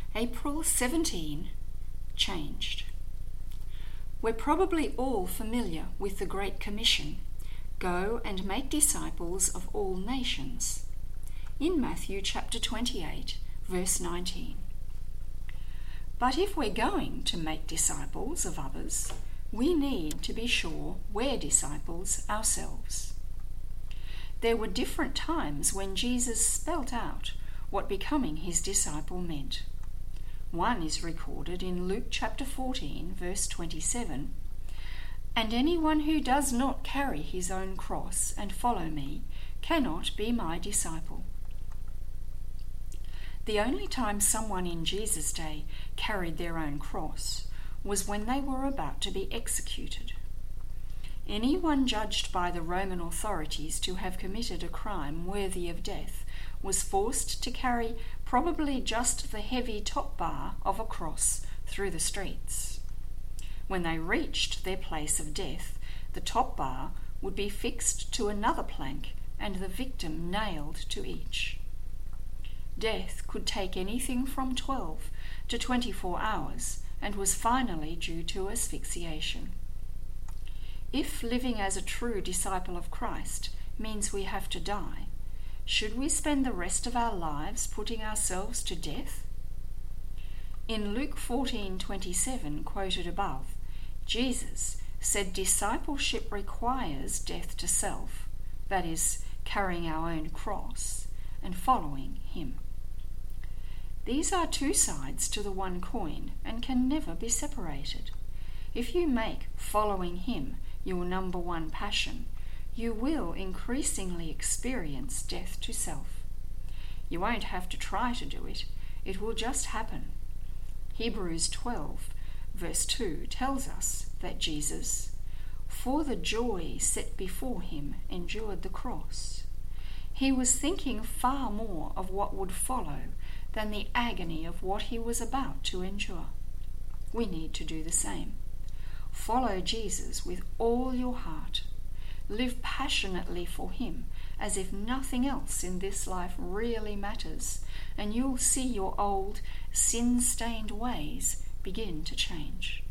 April 17, changed. We're probably all familiar with the Great Commission, go and make disciples of all nations, in Matthew chapter 28, verse 19. But if we're going to make disciples of others, we need to be sure we're disciples ourselves. There were different times when Jesus spelt out what becoming his disciple meant. One is recorded in Luke chapter 14, verse 27, "And anyone who does not carry his own cross and follow me cannot be my disciple." The only time someone in Jesus' day carried their own cross was when they were about to be executed. Anyone judged by the Roman authorities to have committed a crime worthy of death was forced to carry probably just the heavy top bar of a cross through the streets. When they reached their place of death, the top bar would be fixed to another plank and the victim nailed to each. Death could take anything from 12 to 24 hours and was finally due to asphyxiation. If living as a true disciple of Christ means we have to die, should we spend the rest of our lives putting ourselves to death? In Luke 14:27, quoted above, Jesus said discipleship requires death to self, that is, carrying our own cross, and following him. These are two sides to the one coin and can never be separated. If you make following him your number one passion, you will increasingly experience death to self. You won't have to try to do it. It will just happen. Hebrews 12, verse 2 tells us that Jesus, for the joy set before him, endured the cross. He was thinking far more of what would follow than the agony of what he was about to endure. We need to do the same. Follow Jesus with all your heart. Live passionately for him as if nothing else in this life really matters, and you'll see your old sin-stained ways begin to change.